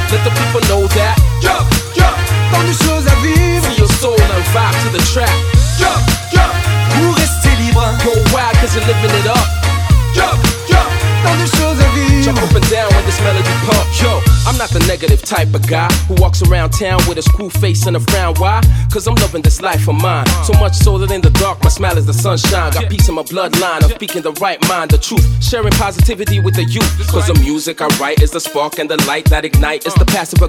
Let the people know that. Jump, jump, tant de choses à vivre. Free your soul and vibe to the track. Jump, jump, pour rester libre. Go wild cause you're living it up. Jump, jump, tant de choses à vivre. Jump up and down when this melody pumps. Yo, I'm not the negative type of guy who walks around town with a screw face and a frown. Why? Cause I'm loving this life of mine. So much so that in the dark my smile is the sunshine. Got peace in my bloodline of speaking the right mind, the truth, sharing positivity with the youth. Cause the music I write is the spark and the light that ignite. It's the passive